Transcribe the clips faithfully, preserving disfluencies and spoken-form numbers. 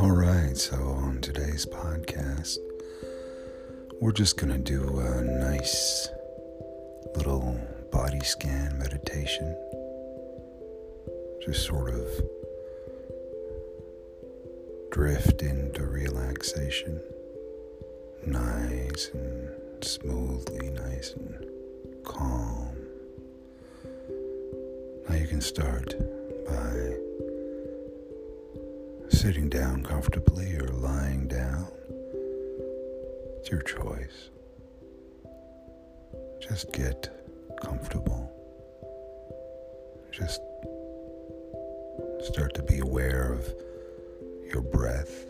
Alright, so on today's podcast, we're just going to do a nice little body scan meditation. Just sort of drift into relaxation, nice and smoothly, nice and calm. Now you can start by sitting down comfortably or lying down. It's your choice. Just get comfortable. Just start to be aware of your breath.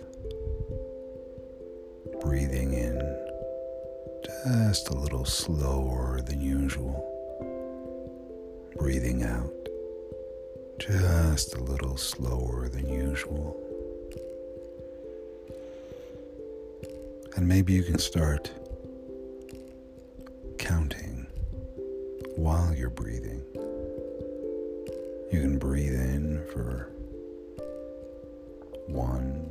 Breathing in just a little slower than usual. Breathing out just a little slower than usual. And maybe you can start counting while you're breathing. You can breathe in for one,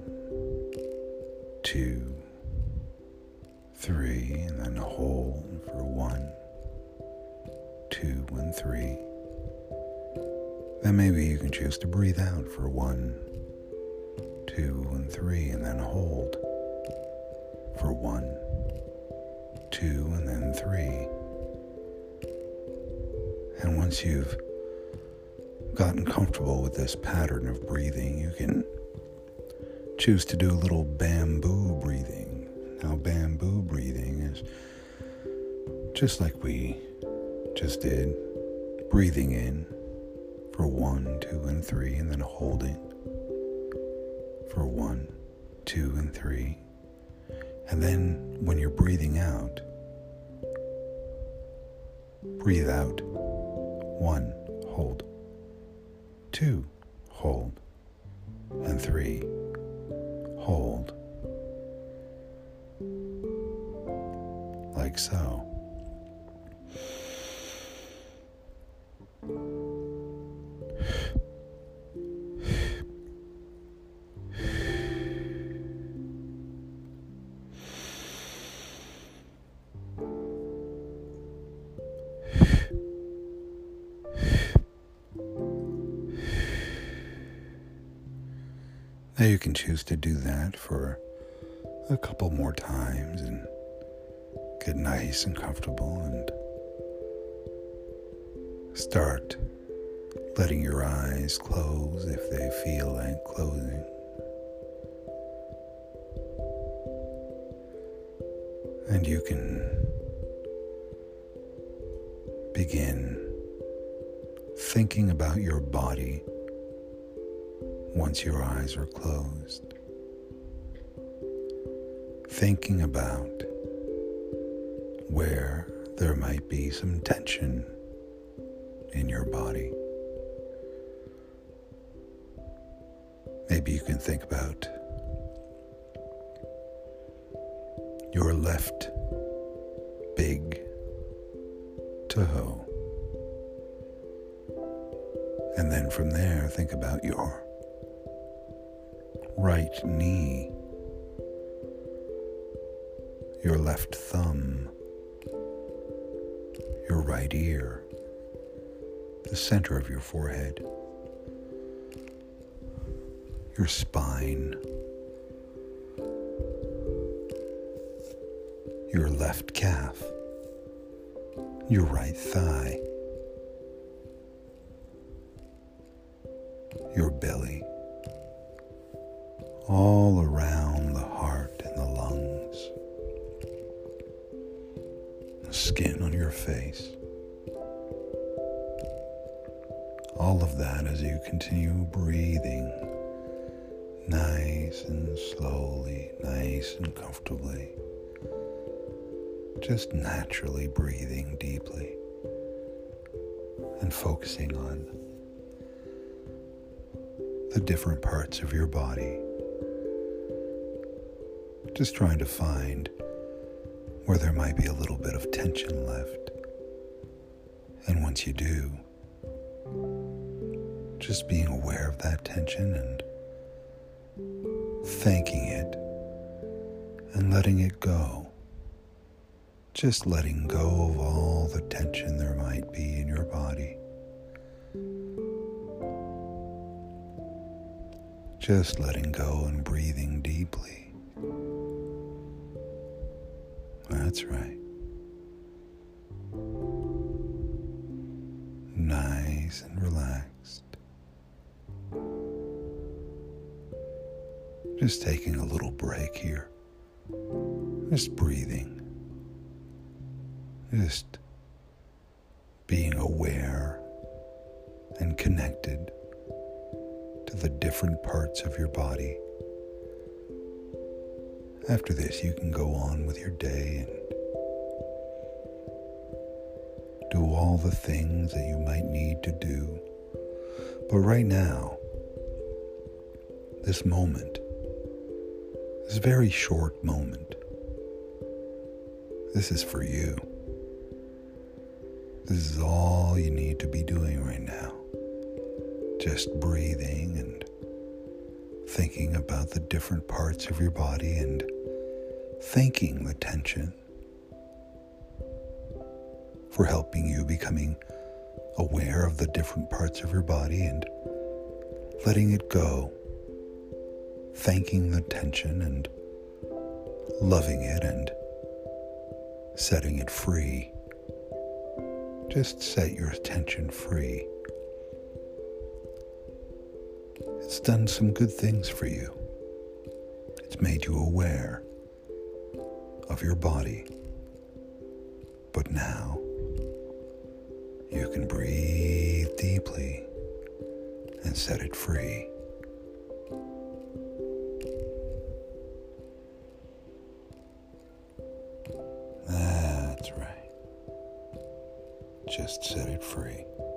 two, three, and then hold for one, two, and three. Then maybe you can choose to breathe out for one, two, and three, and then hold for one, two, and then three. And once you've gotten comfortable with this pattern of breathing, you can choose to do a little bamboo breathing. Now, bamboo breathing is just like we just did, breathing in for one, two, and three, and then holding for one, two, and three. And then when you're breathing out, breathe out. One, hold. Two, hold. And three, hold. Like so. Now you can choose to do that for a couple more times and get nice and comfortable and start letting your eyes close if they feel like closing. And you can begin thinking about your body once your eyes are closed. Thinking about where there might be some tension in your body. Maybe you can think about your left big toe. And then from there, think about your right knee, your left thumb, your right ear, the center of your forehead, your spine, your left calf, your right thigh, your belly, all around the heart and the lungs, the skin on your face. All of that as you continue breathing nice and slowly, nice and comfortably, just naturally breathing deeply and focusing on the different parts of your body. Just trying to find where there might be a little bit of tension left. And once you do, just being aware of that tension and thanking it, and letting it go. Just letting go of all the tension there might be in your body. Just letting go and breathing deeply. That's right. Nice and relaxed. Just taking a little break here. Just breathing. Just being aware and connected to the different parts of your body. After this, you can go on with your day and do all the things that you might need to do. But right now, this moment, this very short moment, this is for you. This is all you need to be doing right now. Just breathing and thinking about the different parts of your body and thanking the tension for helping you becoming aware of the different parts of your body and letting it go, thanking the tension and loving it and setting it free. Just set your attention free. It's done some good things for you. It's made you aware of your body. But now, you can breathe deeply and set it free. That's right. Just set it free.